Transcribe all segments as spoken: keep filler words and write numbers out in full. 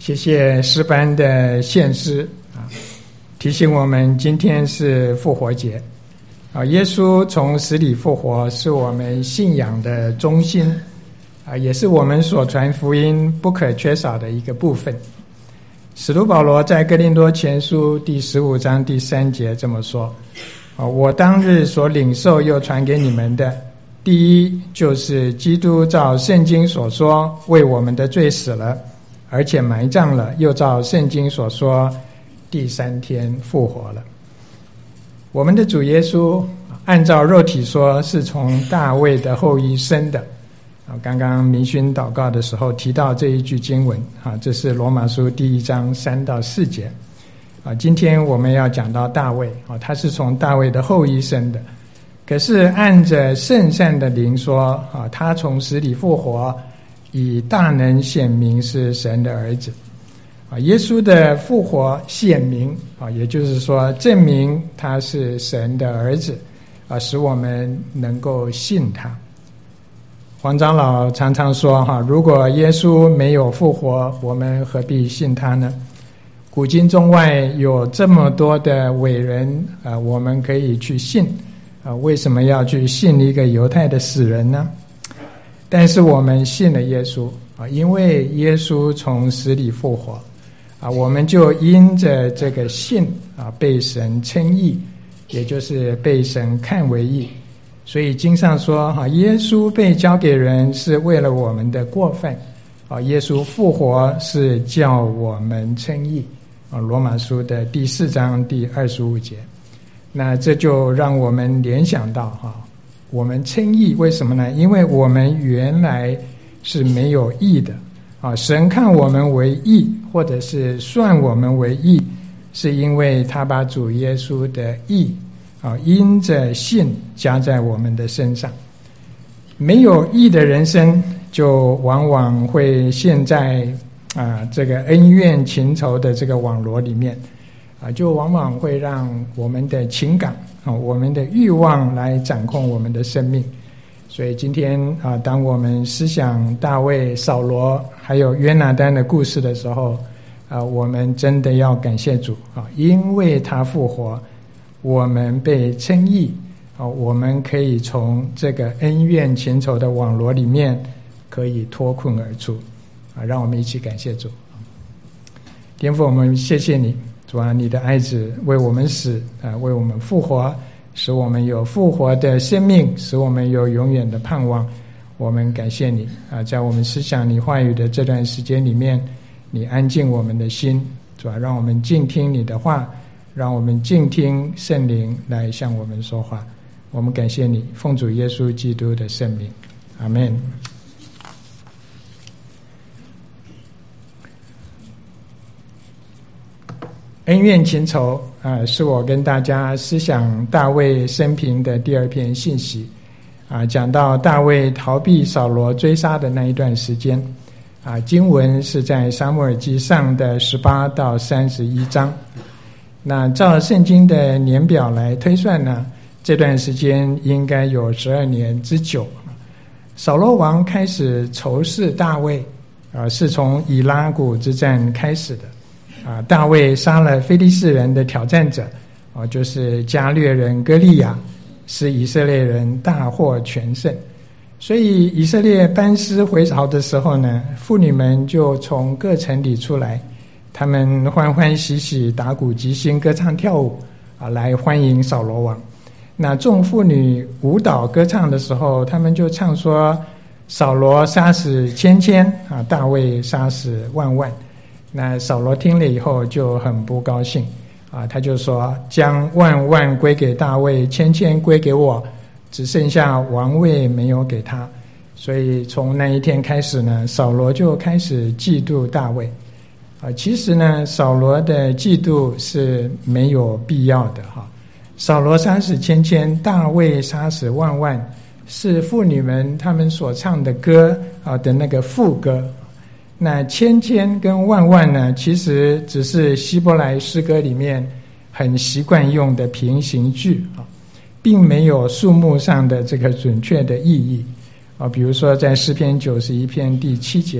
谢谢诗班的献诗啊，提醒我们今天是复活节啊，耶稣从死里复活是我们信仰的中心啊，也是我们所传福音不可缺少的一个部分。使徒保罗在哥林多前书第十五章第三节这么说啊，我当日所领受又传给你们的，第一就是基督照圣经所说为我们的罪死了，而且埋葬了，又照圣经所说第三天复活了。我们的主耶稣按照肉体说是从大卫的后裔生的。刚刚明勋祷告的时候提到这一句经文，这是罗马书第一章三到四节。今天我们要讲到大卫，他是从大卫的后裔生的，可是按着圣善的灵说，他从死里复活，以大能显明是神的儿子。耶稣的复活显明，也就是说证明他是神的儿子，使我们能够信他。黄长老常常说，如果耶稣没有复活，我们何必信他呢？古今中外有这么多的伟人，我们可以去信，为什么要去信一个犹太的死人呢？但是我们信了耶稣，因为耶稣从死里复活，我们就因着这个信被神称义，也就是被神看为义。所以经上说，耶稣被交给人是为了我们的过犯，耶稣复活是叫我们称义，罗马书的第四章第二十五节。那这就让我们联想到，我们称义为什么呢？因为我们原来是没有义的，神看我们为义，或者是算我们为义，是因为他把主耶稣的义啊，因着信加在我们的身上。没有义的人生，就往往会陷在啊这个恩怨情仇的这个网罗里面啊，就往往会让我们的情感啊、我们的欲望来掌控我们的生命。所以今天啊，当我们思想大卫、扫罗还有约拿单的故事的时候啊，我们真的要感谢主啊，因为他复活，我们被称义，我们可以从这个恩怨情仇的网罗里面可以脱困而出，让我们一起感谢主。天父，我们谢谢你，主啊，你的爱子为我们死，为我们复活，使我们有复活的生命，使我们有永远的盼望。我们感谢你，在我们思想你话语的这段时间里面，你安静我们的心，主啊，让我们静听你的话，让我们静听圣灵来向我们说话。我们感谢你，奉主耶稣基督的圣名，阿们。恩怨情仇啊、呃，是我跟大家思想大卫生平的第二篇信息啊，讲到大卫逃避扫罗追杀的那一段时间啊，经文是在撒母耳记上的十八到三十一章。那照圣经的年表来推算呢，这段时间应该有十二年之久。扫罗王开始仇视大卫，啊，是从以拉谷之战开始的。啊，大卫杀了非利士人的挑战者，啊，就是加略人歌利亚，使以色列人大获全胜。所以以色列班师回朝的时候呢，妇女们就从各城里出来，他们欢欢喜喜打鼓击心，歌唱跳舞啊，来欢迎扫罗王。那众妇女舞蹈歌唱的时候，他们就唱说：扫罗杀死千千啊，大卫杀死万万。那扫罗听了以后就很不高兴啊，他就说：将万万归给大卫，千千归给我，只剩下王位没有给他。所以从那一天开始呢，扫罗就开始嫉妒大卫啊。其实呢，扫罗的嫉妒是没有必要的哈。扫罗杀死千千，大卫杀死万万，是妇女们他们所唱的歌啊的那个副歌。那千千跟万万呢，其实只是希伯来诗歌里面很习惯用的平行句啊，并没有数目上的这个准确的意义啊。比如说在诗篇九十一篇第七节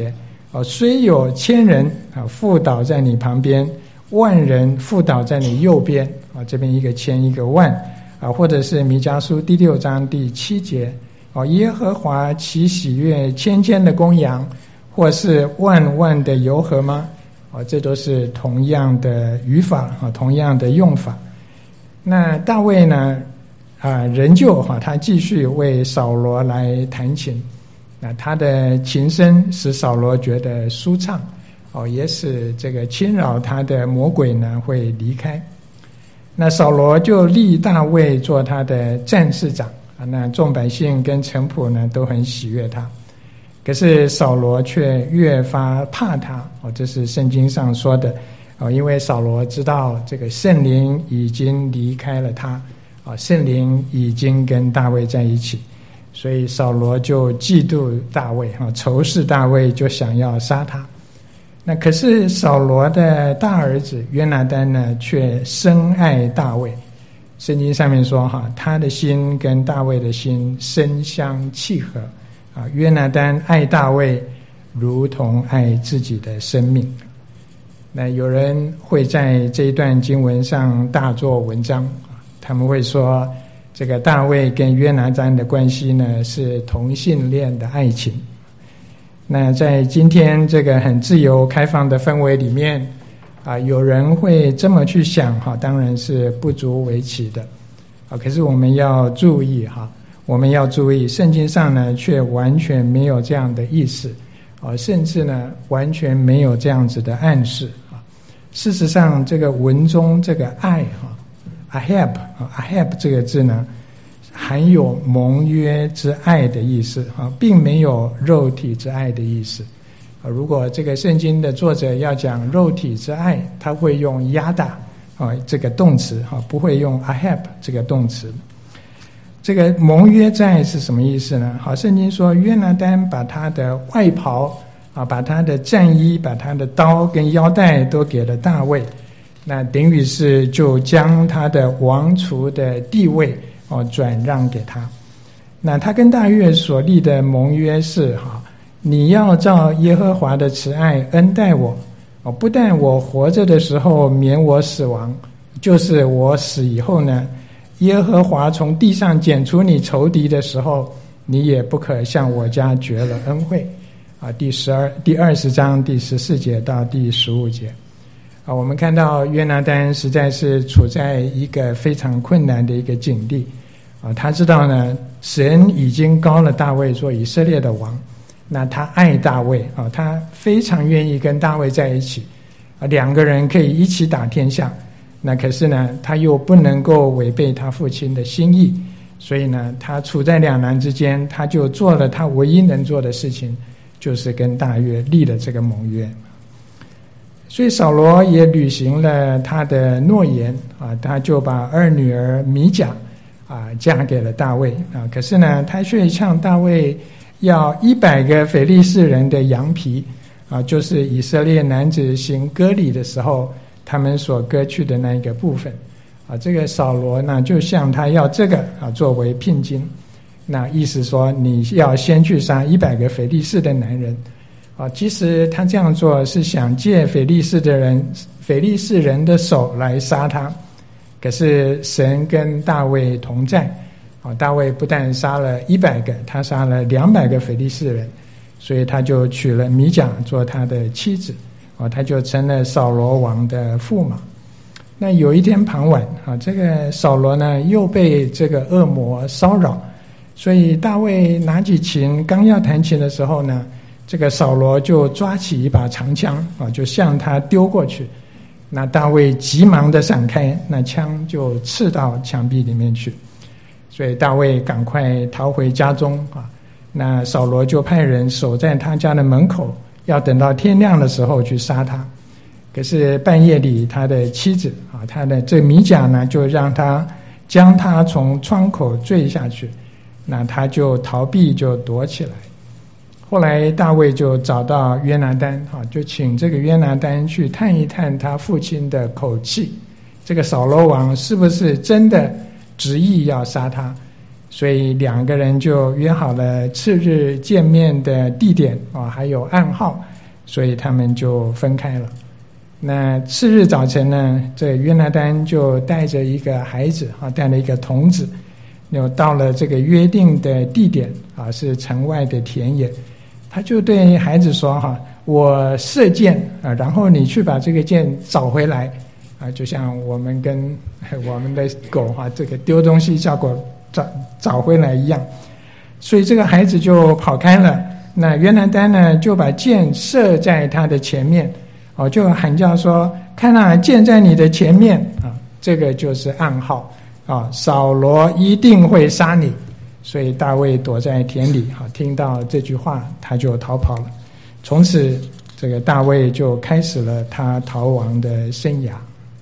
哦，虽有千人啊覆倒在你旁边，万人覆倒在你右边啊，这边一个千一个万啊，或者是弥迦书第六章第七节哦，耶和华岂喜悦千千的公羊，或是万万的油河吗？哦，这都是同样的语法啊，同样的用法。那大卫呢？啊，仍旧哈，他继续为扫罗来弹琴。那他的琴声使扫罗觉得舒畅，哦，也使这个侵扰他的魔鬼呢会离开。那扫罗就立大卫做他的战士长啊，那众百姓跟臣仆呢都很喜悦他。可是扫罗却越发怕他，哦，这是圣经上说的，哦，因为扫罗知道这个圣灵已经离开了他。啊，圣灵已经跟大卫在一起，所以扫罗就嫉妒大卫，啊，仇视大卫，就想要杀他。那可是扫罗的大儿子约拿单呢，却深爱大卫。圣经上面说，哈，他的心跟大卫的心深相契合。啊，约拿单爱大卫，如同爱自己的生命。那有人会在这一段经文上大做文章。他们会说，这个大卫跟约拿单的关系呢是同性恋的爱情。那在今天这个很自由开放的氛围里面，啊，有人会这么去想哈，当然是不足为奇的。啊，可是我们要注意哈，我们要注意，圣经上呢却完全没有这样的意思，啊，甚至呢完全没有这样子的暗示啊。事实上，这个文中这个爱哈。ahab 啊 ahab 这个字呢，含有盟约之爱的意思啊，并没有肉体之爱的意思啊。如果这个圣经的作者要讲肉体之爱，他会用 yada 啊这个动词啊，不会用 ahab 这个动词。这个盟约之爱是什么意思呢？好，圣经说约拿单把他的外袍啊，把他的战衣，把他的刀跟腰带都给了大卫。那等于是就将他的王储的地位哦转让给他。那他跟大卫所立的盟约是哈，你要照耶和华的慈爱恩待我哦，不但我活着的时候免我死亡，就是我死以后呢，耶和华从地上剪除你仇敌的时候，你也不可向我家绝了恩惠啊。第十二第二十章第十四节到第十五节。啊，我们看到约拿单实在是处在一个非常困难的一个境地啊。他知道呢，神已经膏了大卫做以色列的王，那他爱大卫啊，他非常愿意跟大卫在一起啊，两个人可以一起打天下。那可是呢，他又不能够违背他父亲的心意，所以呢，他处在两难之间，他就做了他唯一能做的事情，就是跟大卫立了这个盟约。所以扫罗也履行了他的诺言啊，他就把二女儿米甲啊嫁给了大卫啊。可是呢，他却向大卫要一百个非利士人的羊皮啊，就是以色列男子行割礼的时候他们所割去的那一个部分啊。这个扫罗呢，就向他要这个啊作为聘金，那意思说你要先去杀一百个非利士的男人。啊，其实他这样做是想借非利士的人、非利士人的手来杀他，可是神跟大卫同在，啊，大卫不但杀了一百个，他杀了两百个非利士人，所以他就娶了米甲做他的妻子，啊，他就成了扫罗王的驸马。那有一天傍晚，啊，这个扫罗呢又被这个恶魔骚扰，所以大卫拿起琴，刚要弹琴的时候呢，这个扫罗就抓起一把长枪啊，就向他丢过去。那大卫急忙的闪开，那枪就刺到墙壁里面去。所以大卫赶快逃回家中啊。那扫罗就派人守在他家的门口，要等到天亮的时候去杀他。可是半夜里，他的妻子啊，他的这米甲呢，就让他将他从窗口坠下去。那他就逃避，就躲起来。后来大卫就找到约拿单啊，就请这个约拿单去探一探他父亲的口气，这个扫罗王是不是真的执意要杀他。所以两个人就约好了次日见面的地点啊，还有暗号。 所以他们就分开了。那次日早晨呢，这约拿单就带着一个孩子啊，带了一个童子，又到了这个约定的地点啊，是城外的田野。他就对孩子说哈，我射箭啊，然后你去把这个箭找回来啊，就像我们跟我们的狗啊，这个丢东西叫狗找找回来一样。所以这个孩子就跑开了。那约拿单呢，就把箭射在他的前面，哦，就喊叫说：“看啊，箭在你的前面啊！”这个就是暗号啊，扫罗一定会杀你。所以大卫躲在田里，啊，听到这句话，他就逃跑了。从此，这个大卫就开始了他逃亡的生涯。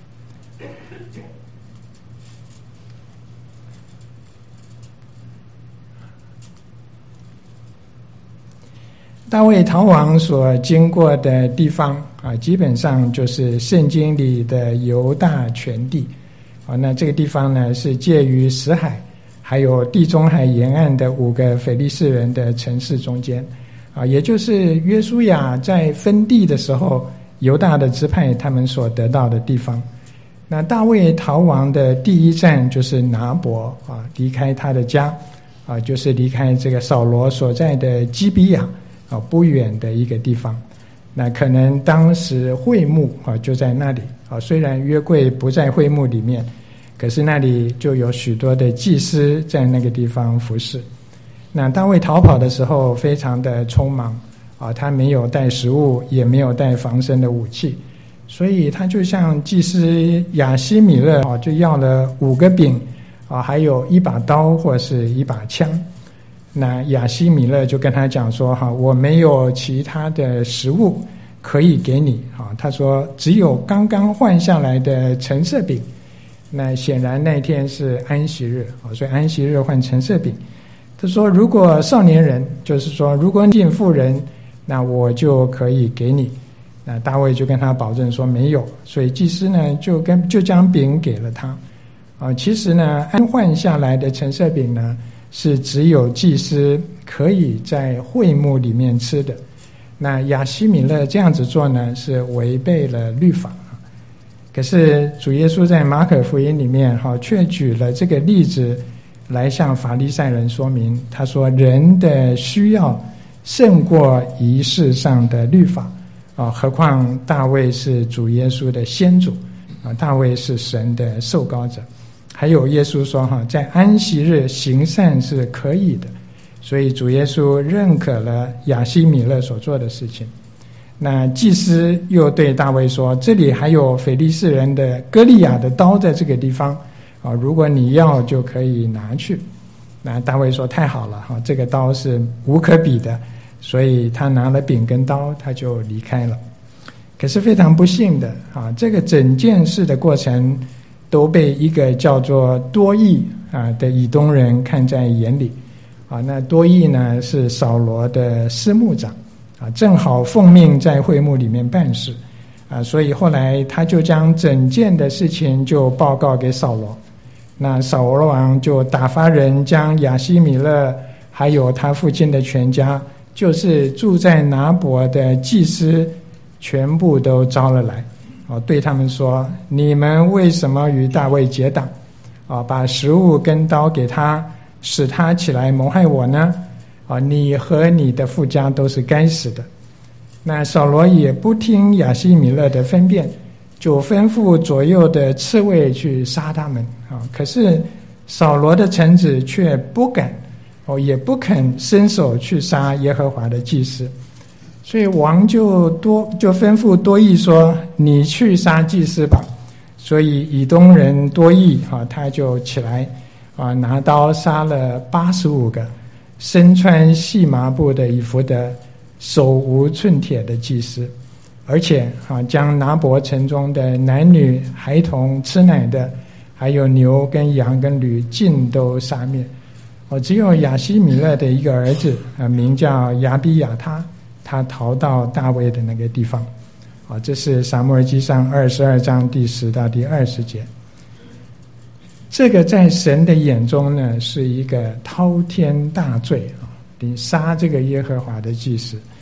大卫逃亡所经过的地方啊，基本上就是圣经里的犹大全地啊。那这个地方呢，是介于死海还有地中海沿岸的五个非利士人的城市中间啊，也就是约书亚在分地的时候，犹大的支派他们所得到的地方。那大卫逃亡的第一站就是拿伯啊，离开他的家啊，就是离开这个扫罗所在的基比亚啊，不远的一个地方。那可能当时会幕啊就在那里啊，虽然约柜不在会幕里面，可是那里就有许多的祭司在那个地方服侍。那大卫逃跑的时候非常的匆忙啊，他没有带食物，也没有带防身的武器，所以他就像祭司亚希米勒啊，就要了五个饼啊，还有一把刀或是一把枪。那亚希米勒就跟他讲说哈，我没有其他的食物可以给你啊。他说只有刚刚换下来的陈设饼。那显然那天是安息日啊，所以安息日换陈设饼。他说如果少年人，就是说如果进妇人，那我就可以给你。那大卫就跟他保证说没有，所以祭司呢就跟就将饼给了他啊。其实呢，安换下来的陈设饼呢，是只有祭司可以在会幕里面吃的。那亚希米勒这样子做呢，是违背了律法。可是主耶稣在马可福音里面哈，却举了这个例子来向法利赛人说明。他说人的需要胜过仪式上的律法啊，何况大卫是主耶稣的先祖啊，大卫是神的受膏者。还有耶稣说哈，在安息日行善是可以的，所以主耶稣认可了亚希米勒所做的事情。那祭司又对大卫说，这里还有非利士人的歌利亚的刀在这个地方啊，如果你要就可以拿去。那大卫说太好了哈，这个刀是无可比的，所以他拿了饼跟刀，他就离开了。可是非常不幸的啊，这个整件事的过程都被一个叫做多益啊的以东人看在眼里啊。那多益呢是扫罗的司牧长啊，正好奉命在会幕里面办事啊，所以后来他就将整件的事情就报告给扫罗。那扫罗王就打发人将亚希米勒还有他父亲的全家，就是住在拿伯的祭司，全部都招了来啊，对他们说，你们为什么与大卫结党啊？把食物跟刀给他，使他起来谋害我呢？啊，你和你的父家都是该死的。那扫罗也不听亚希米勒的分辨，就吩咐左右的刺卫去杀他们啊。可是扫罗的臣子却不敢哦，也不肯伸手去杀耶和华的祭司。所以王就多就吩咐多益说，你去杀祭司吧。所以以东人多益啊，他就起来啊，拿刀杀了八十五个身穿细麻布的以弗得、手无寸铁的祭司，而且啊，将拿伯城中的男女孩童、吃奶的，还有牛跟羊跟驴尽都杀灭。哦，只有亚希米勒的一个儿子啊，名叫亚比亚他，他逃到大卫的那个地方。啊，这是撒母耳记上二十二章第十到第二十节。这个在神的眼中呢，是一个滔天大罪啊！你杀这个耶和华的祭司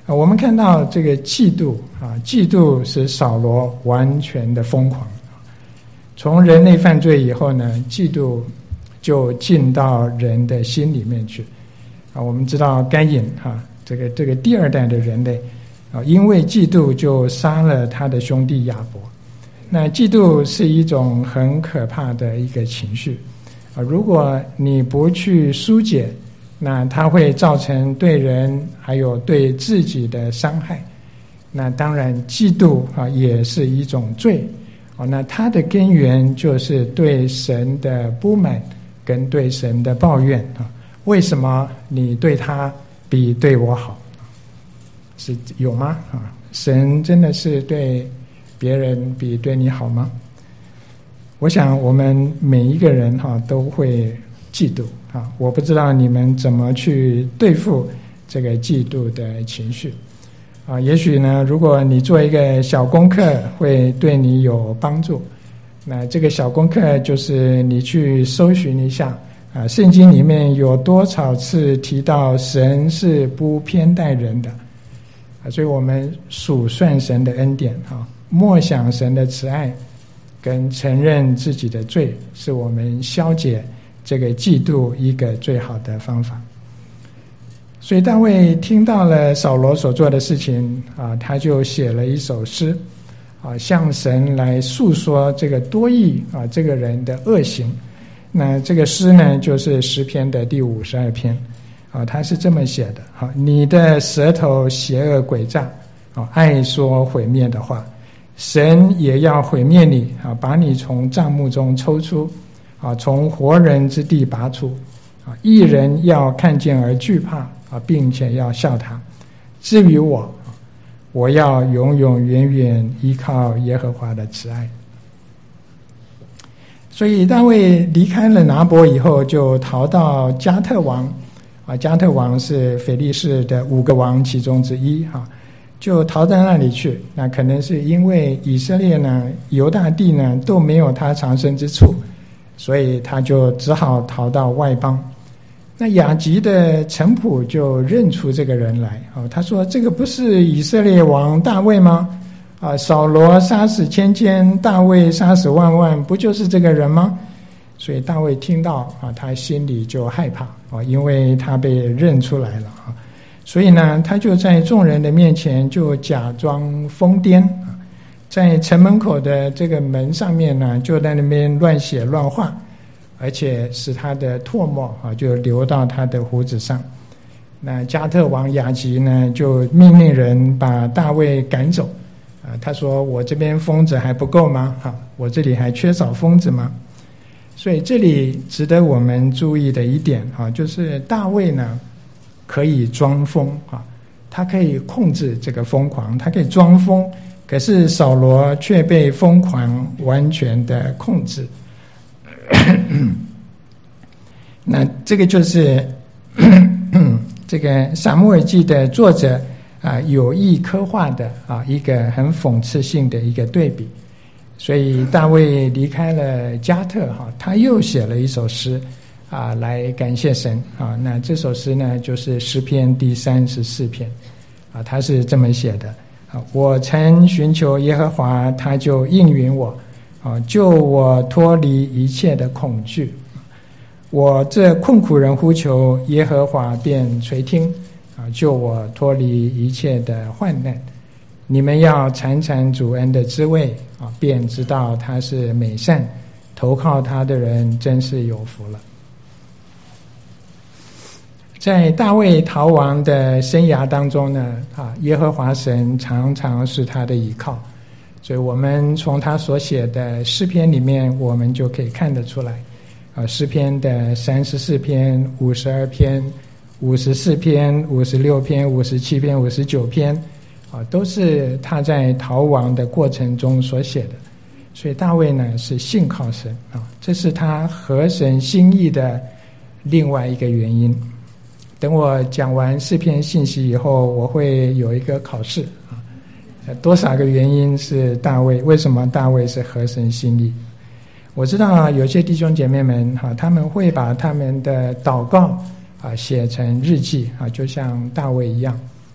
啊，我们看到这个嫉妒啊，嫉妒使扫罗完全的疯狂。从人类犯罪以后呢，嫉妒就进到人的心里面去。啊，我们知道该隐哈，这个这个第二代的人类啊，因为嫉妒就杀了他的兄弟亚伯。那嫉妒是一种很可怕的一个情绪啊，如果你不去疏解，那它会造成对人还有对自己的伤害。那当然嫉妒啊也是一种罪哦，那它的根源就是对神的不满跟对神的抱怨啊。为什么你对他比对我好？是有吗？啊，神真的是对别人比对你好吗？我想我们每一个人哈都会嫉妒啊，我不知道你们怎么去对付这个嫉妒的情绪啊。也许呢，如果你做一个小功课，会对你有帮助。那这个小功课就是你去搜寻一下啊，圣经里面有多少次提到神是不偏待人的啊？所以我们数算神的恩典啊，默想神的慈爱，跟承认自己的罪，是我们消解这个嫉妒一个最好的方法。所以大卫听到了扫罗所做的事情啊，他就写了一首诗啊，向神来诉说这个多益啊这个人的恶行。那这个诗呢，就是诗篇的第五十二篇啊，他是这么写的啊：你的舌头邪恶诡诈啊，爱说毁灭的话，神也要毁灭你啊，把你从帐幕中抽出啊，从活人之地拔出啊。义人要看见而惧怕啊，并且要笑他。至于我，我要永永远远依靠耶和华的慈爱。所以大卫离开了拿伯以后，就逃到加特王啊，加特王是非利士的五个王其中之一啊，就逃到那里去。那可能是因为以色列呢、犹大地呢都没有他藏身之处，所以他就只好逃到外邦。那雅吉的臣仆就认出这个人来啊，他说：“这个不是以色列王大卫吗？啊，扫罗杀死千千，大卫杀死万万，不就是这个人吗？”所以大卫听到啊，他心里就害怕啊，因为他被认出来了啊。所以呢，他就在众人的面前就假装疯癫啊，在城门口的这个门上面呢，就在那边乱写乱画，而且使他的唾沫啊就流到他的胡子上。那加特王雅吉呢，就命令人把大卫赶走。啊，他说：“我这边疯子还不够吗？哈，我这里还缺少疯子吗？”所以这里值得我们注意的一点啊，就是大卫呢可以装疯啊，他可以控制这个疯狂，他可以装疯，可是扫罗却被疯狂完全的控制。那这个就是这个撒母耳记的作者啊，有意刻画的啊一个很讽刺性的一个对比。所以大卫离开了加特哈，他又写了一首诗啊，来感谢神啊。那这首诗呢，就是诗篇第三十四篇啊，他是这么写的啊：我曾寻求耶和华，他就应允我啊，救我脱离一切的恐惧。我这困苦人呼求耶和华，便垂听啊，救我脱离一切的患难。你们要尝尝主恩的滋味啊，便知道他是美善，投靠他的人真是有福了。在大卫逃亡的生涯当中呢，啊，耶和华神常常是他的依靠，所以我们从他所写的诗篇里面，我们就可以看得出来，啊，诗篇的三十四篇、五十二篇、五十四篇、五十六篇、五十七篇、五十九篇。啊，都是他在逃亡的过程中所写的，所以大卫呢是信靠神啊，这是他合神心意的另外一个原因。等我讲完四篇信息以后，我会有一个考试啊，多少个原因是大卫？为什么大卫是合神心意？我知道有些弟兄姐妹们哈，他们会把他们的祷告啊写成日记啊，就像大卫一样。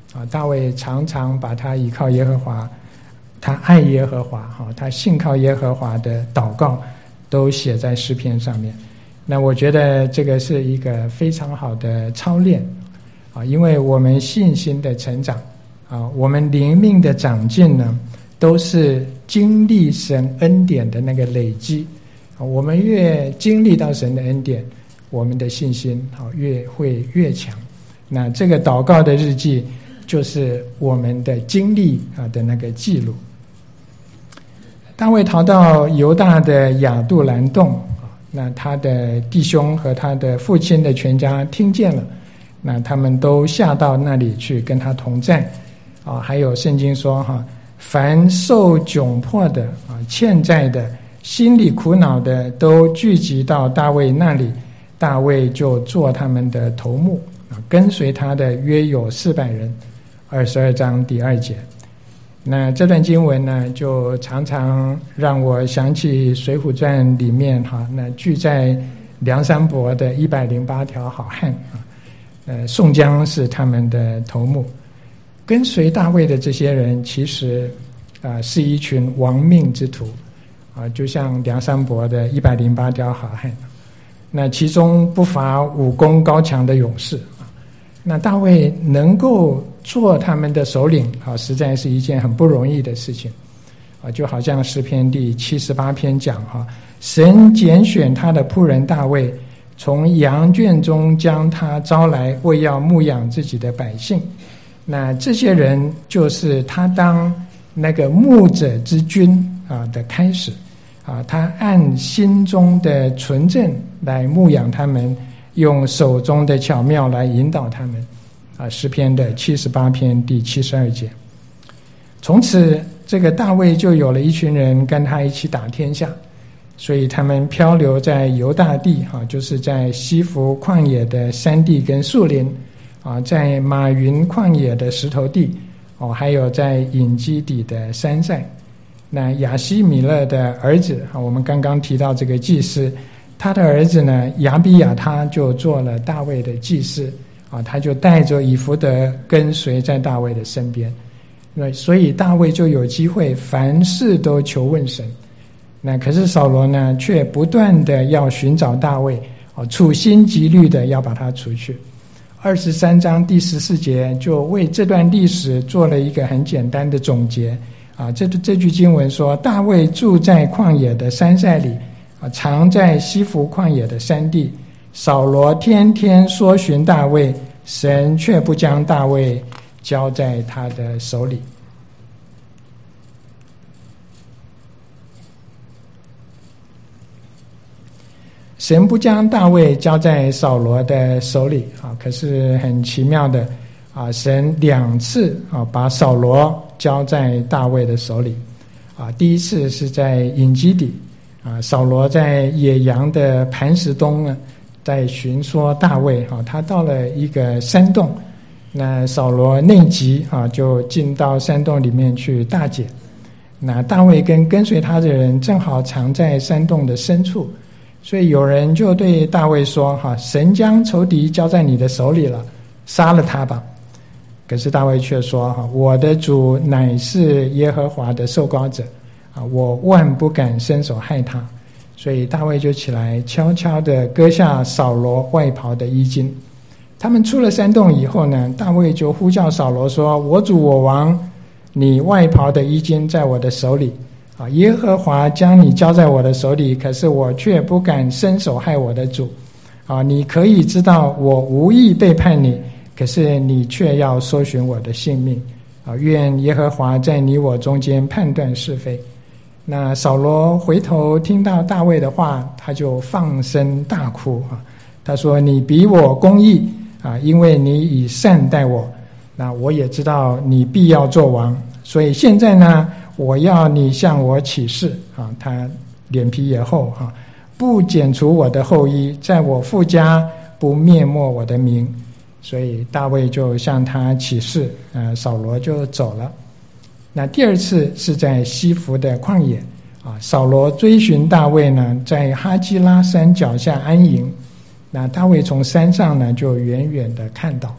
啊，大卫常常把他倚靠耶和华，他爱耶和华，哈，他信靠耶和华的祷告都写在诗篇上面。那我觉得这个是一个非常好的操练啊，因为我们信心的成长啊，我们灵命的长进呢，都是经历神恩典的那个累积啊。我们越经历到神的恩典，我们的信心啊越会越强。那这个祷告的日记就是我们的经历啊的那个记录。大卫逃到犹大的亚杜兰洞。那他的弟兄和他的父亲的全家听见了，那他们都下到那里去跟他同在啊。还有圣经说哈，凡受窘迫的啊、欠债的、心里苦恼的，都聚集到大卫那里，大卫就做他们的头目啊，跟随他的约有四百人。二十二章第二节。那这段经文呢，就常常让我想起《水浒传》里面哈，那聚在梁山伯的一百零八条好汉啊，呃，宋江是他们的头目，跟随大卫的这些人，其实啊、呃、是一群亡命之徒啊，就像梁山伯的一百零八条好汉，那其中不乏武功高强的勇士啊，那大卫能够做他们的首领啊，实在是一件很不容易的事情啊！就好像诗篇第七十八篇讲哈，神拣选他的仆人大卫，从羊圈中将他招来，为要牧养自己的百姓。那这些人就是他当那个牧者之君啊的开始啊，他按心中的纯正来牧养他们，用手中的巧妙来引导他们。啊，诗篇的七十八篇第七十二节。从此，这个大卫就有了一群人跟他一起打天下，所以他们漂流在犹大地，哈、啊，就是在西弗旷野的山地跟树林，啊，在马云旷野的石头地，哦，还有在隐基底的山寨。那亚希米勒的儿子，啊，我们刚刚提到这个祭司，他的儿子呢，亚比亚他就做了大卫的祭司。啊，他就带着以弗得跟随在大卫的身边，那所以大卫就有机会凡事都求问神。那可是扫罗呢，却不断的要寻找大卫，啊，处心积虑的要把他除去。二十三章第十四节就为这段历史做了一个很简单的总结。啊，这这句经文说，大卫住在旷野的山寨里，啊，常在西弗旷野的山地。扫罗天天搜寻大卫，神却不将大卫交在他的手里。神不将大卫交在扫罗的手里啊，可是很奇妙的啊，神两次啊把扫罗交在大卫的手里啊。第一次是在隐基底啊，扫罗在野羊的磐石洞呢，在寻说大卫哈，他到了一个山洞，那扫罗内急啊，就进到山洞里面去大解。那大卫跟跟随他的人正好藏在山洞的深处，所以有人就对大卫说哈，神将仇敌交在你的手里了，杀了他吧。可是大卫却说哈，我的主乃是耶和华的受膏者啊，我万不敢伸手害他。所以大卫就起来，悄悄地割下扫罗外袍的衣襟。他们出了山洞以后呢，大卫就呼叫扫罗说：“我主我王，你外袍的衣襟在我的手里啊，耶和华将你交在我的手里，可是我却不敢伸手害我的主啊。你可以知道我无意背叛你，可是你却要搜寻我的性命啊。愿耶和华在你我中间判断是非。”那扫罗回头听到大卫的话，他就放声大哭啊！他说：“你比我公义啊，因为你以善待我。那我也知道你必要做王，所以现在呢，我要你向我起誓啊！他脸皮也厚啊，不剪除我的后裔，在我父家不灭没我的名。所以大卫就向他起誓，呃，扫罗就走了。那第二次是在西弗的旷野啊，扫罗追寻大卫呢，在哈基拉山脚下安营。那大卫从山上呢，就远远的看到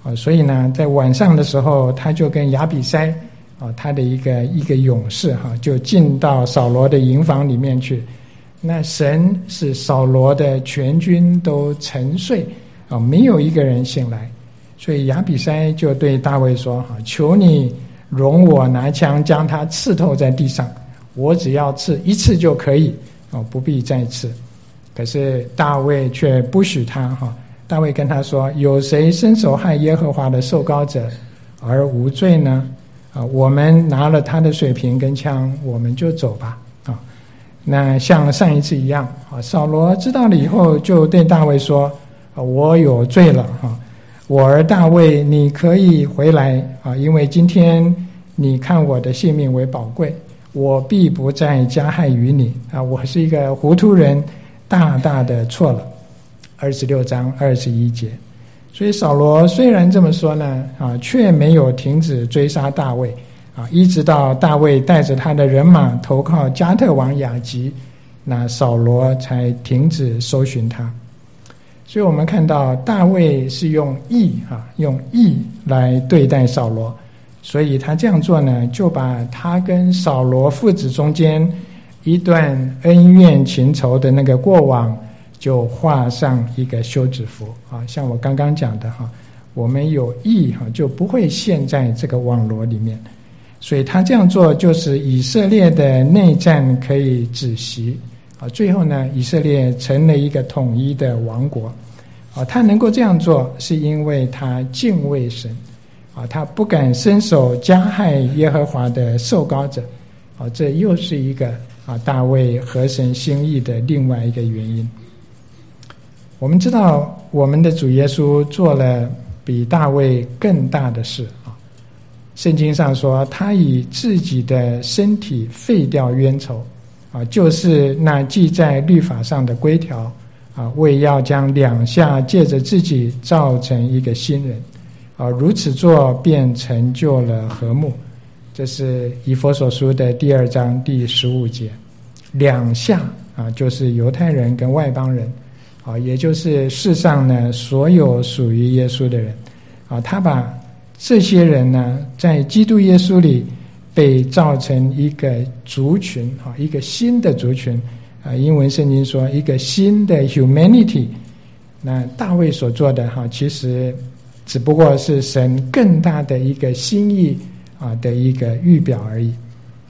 啊，所以呢，在晚上的时候，他就跟亚比筛啊，他的一个一个勇士哈、啊，就进到扫罗的营房里面去。那神使扫罗的全军都沉睡啊，没有一个人醒来。所以亚比筛就对大卫说：“哈、啊，求你容我拿枪将他刺透在地上，我只要刺一次就可以，哦、啊，不必再刺。”可是大卫却不许他哈。啊大卫跟他说：“有谁伸手害耶和华的受膏者而无罪呢？啊，我们拿了他的水瓶跟枪，我们就走吧。”啊，那像上一次一样，啊，扫罗知道了以后，就对大卫说：“啊，我有罪了，哈，我儿大卫，你可以回来啊，因为今天你看我的性命为宝贵，我必不再加害于你啊，我是一个糊涂人，大大的错了。”二十六章二十一节，所以扫罗虽然这么说呢，啊，却没有停止追杀大卫，啊，一直到大卫带着他的人马投靠加特王雅吉，那扫罗才停止搜寻他。所以我们看到大卫是用义啊，用义来对待扫罗，所以他这样做呢，就把他跟扫罗父子中间一段恩怨情仇的那个过往，就画上一个休止符啊，像我刚刚讲的哈，我们有意哈，就不会陷在这个网罗里面。所以他这样做，就是以色列的内战可以止息啊。最后呢，以色列成了一个统一的王国啊。他能够这样做，是因为他敬畏神啊，他不敢伸手加害耶和华的受膏者啊。这又是一个啊大卫合神心意的另外一个原因。我们知道我们的主耶稣做了比大卫更大的事啊。圣经上说，他以自己的身体废掉冤仇啊，就是那记在律法上的规条啊，为要将两下借着自己造成一个新人啊，如此做便成就了和睦。这是以弗所书的第二章第十五节。两下啊，就是犹太人跟外邦人啊，也就是世上呢所有属于耶稣的人啊，他把这些人呢在基督耶稣里被造成一个族群啊，一个新的族群啊，英文圣经说一个新的 humanity。那大卫所做的哈，其实只不过是神更大的一个心意啊的一个预表而已。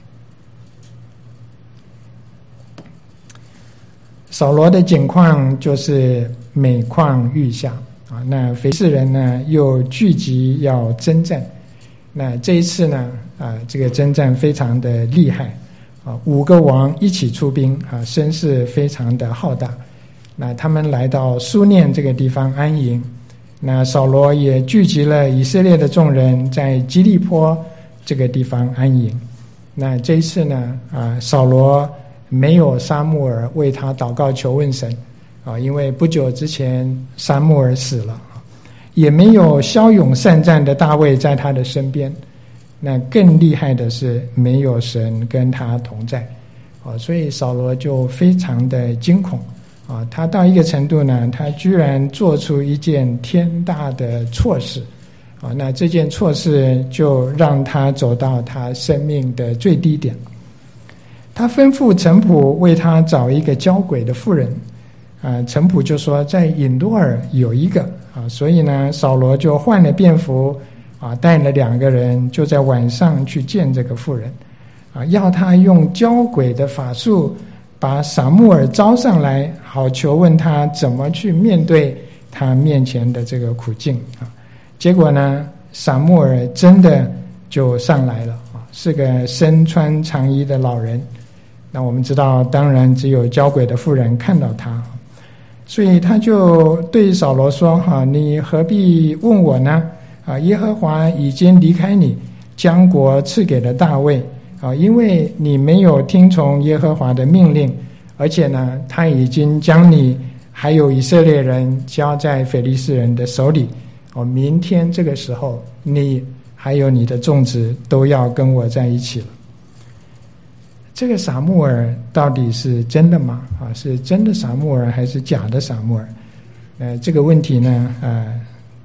扫罗的景况就是每况愈下啊，那非利士人呢又聚集要征战，那这一次呢啊，这个征战非常的厉害啊，五个王一起出兵啊，声势非常的浩大。那他们来到苏念这个地方安营，那扫罗也聚集了以色列的众人在基利波这个地方安营。那这一次呢啊，扫罗没有撒母耳为他祷告求问神啊，因为不久之前撒母耳死了，也没有骁勇善战的大卫在他的身边。那更厉害的是没有神跟他同在啊，所以扫罗就非常的惊恐啊，他到一个程度呢，他居然做出一件天大的错事啊，那这件错事就让他走到他生命的最低点。他吩咐臣仆为他找一个交鬼的妇人啊，臣仆就说在隐多尔有一个啊，所以呢，扫罗就换了便服啊，带了两个人，就在晚上去见这个妇人啊，要他用交鬼的法术把撒母耳招上来，好求问他怎么去面对他面前的这个苦境啊。结果呢，撒母耳真的就上来了啊，是个身穿长衣的老人。那我们知道，当然只有交鬼的妇人看到他，所以他就对扫罗说：“哈，你何必问我呢？啊，耶和华已经离开你，将国赐给了大卫啊，因为你没有听从耶和华的命令，而且呢，他已经将你还有以色列人交在非利士人的手里。哦，明天这个时候，你还有你的众子都要跟我在一起了。”这个撒母耳到底是真的吗？啊，是真的撒母耳还是假的撒母耳？呃，这个问题呢，呃，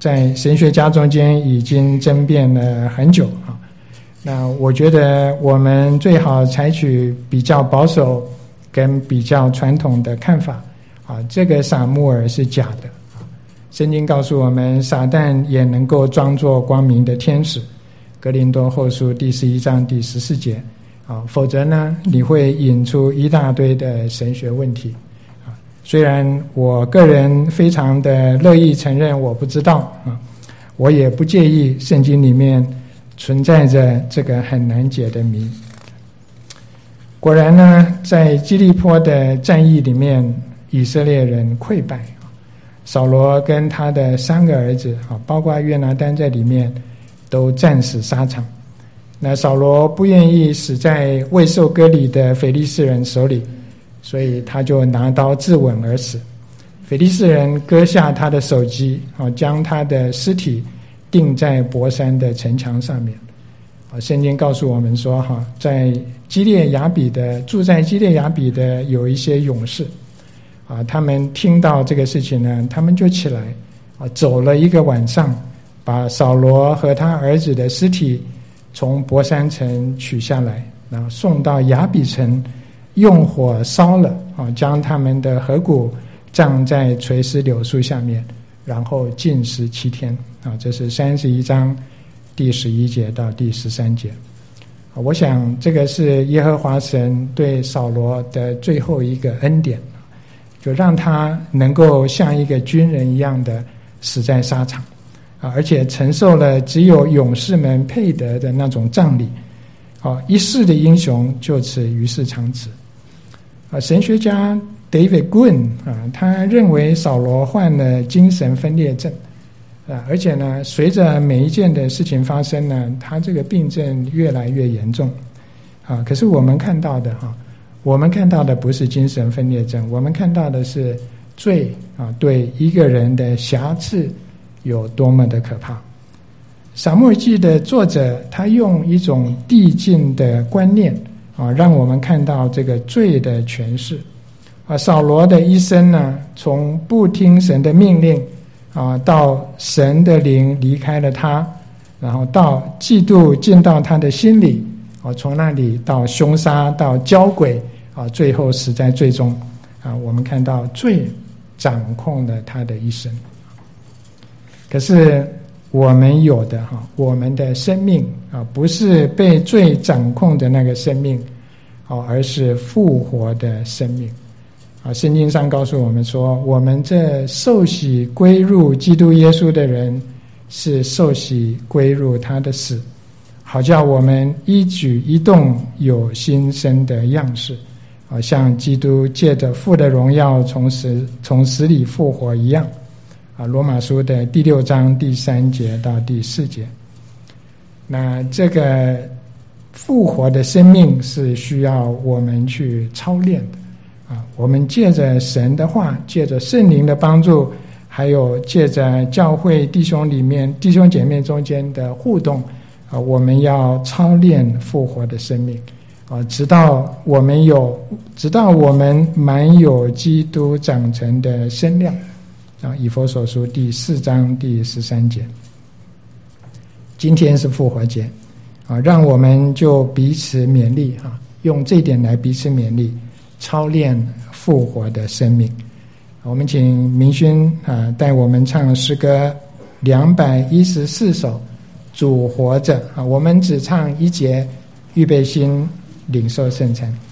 在神学家中间已经争辩了很久啊。那我觉得我们最好采取比较保守跟比较传统的看法啊，这个撒母耳是假的。圣经告诉我们，撒旦也能够装作光明的天使，哥林多后书第十一章第十四节啊，否则呢，你会引出一大堆的神学问题啊。虽然我个人非常的乐意承认我不知道啊，我也不介意圣经里面存在着这个很难解的谜。果然呢，在基利波的战役里面，以色列人溃败。扫罗跟他的三个儿子啊，包括约拿单在里面，都战死沙场。那扫罗不愿意死在未受割礼的非利士人手里，所以他就拿刀自刎而死。非利士人割下他的首级啊，将他的尸体钉在伯山的城墙上面。啊，圣经告诉我们说，哈，在基列雅比的住在基列雅比的有一些勇士。啊，他们听到这个事情呢，他们就起来，啊，走了一个晚上，把扫罗和他儿子的尸体从伯山城取下来，然后送到雅比城，用火烧了，啊，将他们的骸骨葬在垂丝柳树下面，然后禁食七天。啊，这是三十一章第十一节到第十三节。啊，我想这个是耶和华神对扫罗的最后一个恩典。就让他能够像一个军人一样的死在沙场啊，而且承受了只有勇士们配得的那种葬礼啊，一世的英雄就此于世长辞啊。神学家 David Gunn 啊，他认为扫罗患了精神分裂症啊，而且呢，随着每一件的事情发生呢，他这个病症越来越严重啊。可是我们看到的哈、啊。我们看到的不是精神分裂症，我们看到的是罪啊，对一个人的瑕疵有多么的可怕。撒母耳记的作者他用一种递进的观念啊，让我们看到这个罪的诠释啊。扫罗的一生呢，从不听神的命令啊，到神的灵离开了他，然后到嫉妒进到他的心里。啊，从那里到凶杀，到交鬼，啊，最后死在罪中，啊，我们看到罪掌控了他的一生。可是我们有的哈，我们的生命啊，不是被罪掌控的那个生命，哦，而是复活的生命。啊，圣经上告诉我们说，我们这受洗归入基督耶稣的人，是受洗归入他的死。好叫我们一举一动有新生的样式，好像基督借着父的荣耀从死从死里复活一样。啊，罗马书的第六章第三节到第四节。那这个复活的生命是需要我们去操练的啊。我们借着神的话，借着圣灵的帮助，还有借着教会弟兄里面弟兄姐妹中间的互动。啊，我们要操练复活的生命，啊，直到我们有，直到我们满有基督长成的身量，啊，以弗所书第四章第十三节。今天是复活节，啊，让我们就彼此勉励啊，用这点来彼此勉励，操练复活的生命。我们请明勋啊带我们唱诗歌两百一十四首。主活着啊！我们只唱一节，预备心领受圣餐。